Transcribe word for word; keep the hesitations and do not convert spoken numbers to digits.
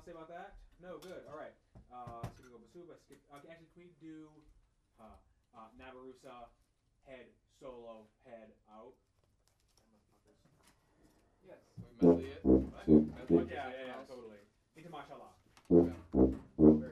say about that? No, good. All right. Uh, so we go Basuba. Skip. Okay, actually, can we do uh, uh, Nabarusa, head solo, head out? Yes. We medley it. What? Medley Yeah, it yeah, yeah, else? totally. Into Mashallah. Yeah. Very